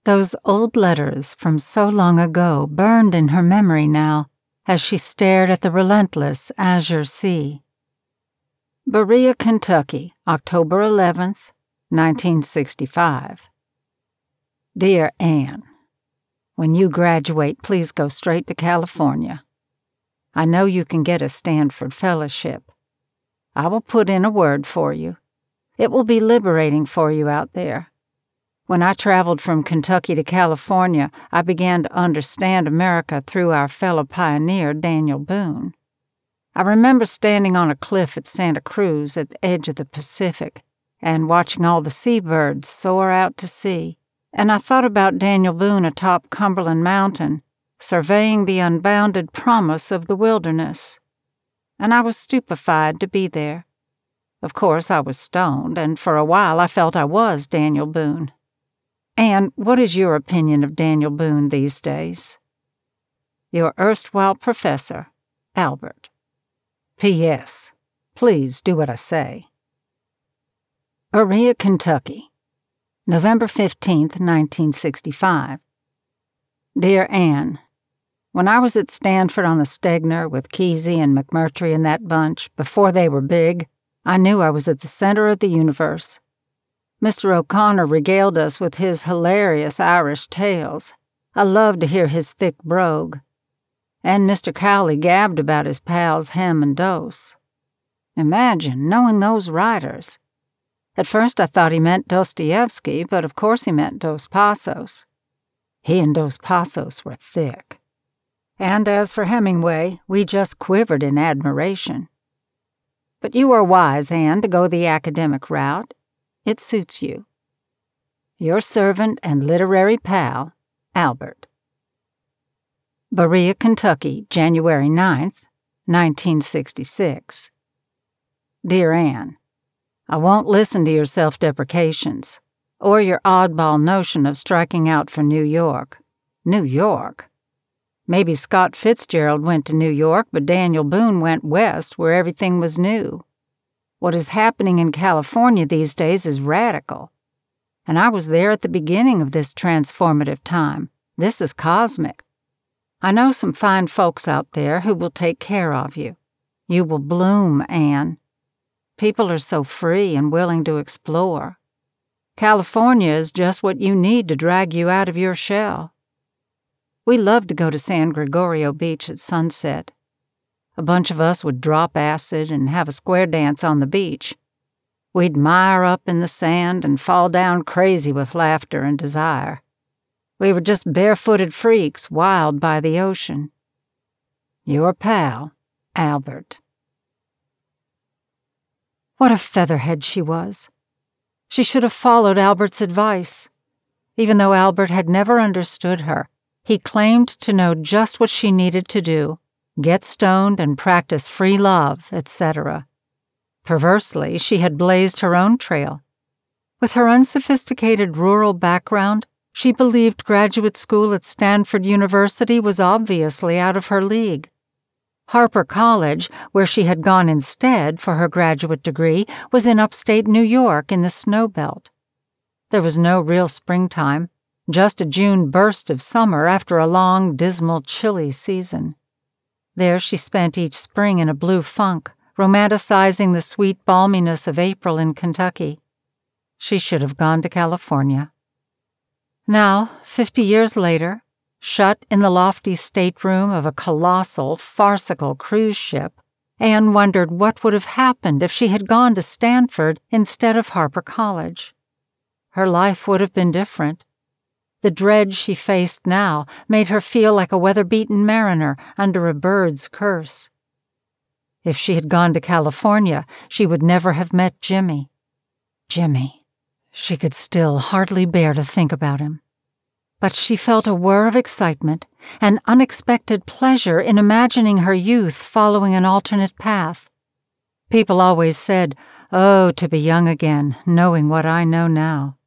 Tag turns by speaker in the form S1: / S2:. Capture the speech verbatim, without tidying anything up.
S1: Those old letters from so long ago burned in her memory now as she stared at the relentless azure sea. Berea, Kentucky, October eleventh, nineteen sixty-five. Dear Anne, when you graduate, please go straight to California. I know you can get a Stanford fellowship. I will put in a word for you. It will be liberating for you out there. When I traveled from Kentucky to California, I began to understand America through our fellow pioneer, Daniel Boone. I remember standing on a cliff at Santa Cruz at the edge of the Pacific and watching all the seabirds soar out to sea, and I thought about Daniel Boone atop Cumberland Mountain, surveying the unbounded promise of the wilderness. And I was stupefied to be there. Of course, I was stoned, and for a while I felt I was Daniel Boone. Anne, what is your opinion of Daniel Boone these days? Your erstwhile professor, Albert. P S. Please do what I say. Berea, Kentucky, November fifteenth, nineteen sixty-five. Dear Anne, when I was at Stanford on the Stegner with Kesey and McMurtry and that bunch, before they were big, I knew I was at the center of the universe. Mister O'Connor regaled us with his hilarious Irish tales. I loved to hear his thick brogue. And Mister Cowley gabbed about his pals Hem and Dose. Imagine knowing those writers. At first I thought he meant Dostoevsky, but of course he meant Dos Passos. He and Dos Passos were thick. And as for Hemingway, we just quivered in admiration. But you are wise, Anne, to go the academic route. It suits you. Your servant and literary pal, Albert. Berea, Kentucky, January ninth, nineteen sixty-six. Dear Anne, I won't listen to your self-deprecations, or your oddball notion of striking out for New York. New York? Maybe Scott Fitzgerald went to New York, but Daniel Boone went west where everything was new. What is happening in California these days is radical. And I was there at the beginning of this transformative time. This is cosmic. I know some fine folks out there who will take care of you. You will bloom, Anne. People are so free and willing to explore. California is just what you need to drag you out of your shell. We loved to go to San Gregorio Beach at sunset. A bunch of us would drop acid and have a square dance on the beach. We'd mire up in the sand and fall down crazy with laughter and desire. We were just barefooted freaks wild by the ocean. Your pal, Albert. What a featherhead she was. She should have followed Albert's advice. Even though Albert had never understood her, he claimed to know just what she needed to do. Get stoned and practice free love, et cetera. Perversely, she had blazed her own trail. With her unsophisticated rural background, she believed graduate school at Stanford University was obviously out of her league. Harper College, where she had gone instead for her graduate degree, was in upstate New York in the snow belt. There was no real springtime, just a June burst of summer after a long, dismal, chilly season. There she spent each spring in a blue funk, romanticizing the sweet balminess of April in Kentucky. She should have gone to California. Now, fifty years later, shut in the lofty stateroom of a colossal, farcical cruise ship, Anne wondered what would have happened if she had gone to Stanford instead of Harper College. Her life would have been different. The dread she faced now made her feel like a weather-beaten mariner under a bird's curse. If she had gone to California, she would never have met Jimmy. Jimmy. She could still hardly bear to think about him. But she felt a whir of excitement, an unexpected pleasure in imagining her youth following an alternate path. People always said, "Oh, to be young again, knowing what I know now."